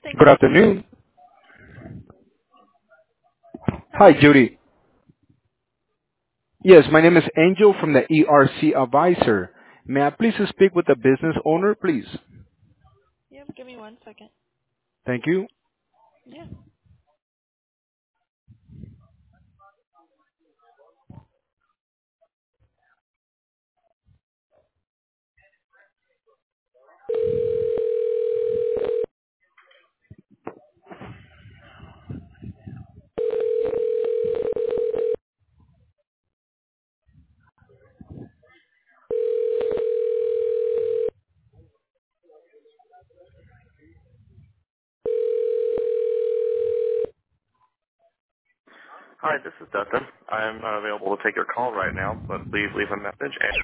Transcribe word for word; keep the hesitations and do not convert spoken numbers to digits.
Good afternoon. Hi, Judy. Yes, my name is Angel from the E R C Advisor. May I please speak with the business owner, please? Thank you. Hi, this is Dustin. I'm not available to take your call right now, but please leave a message and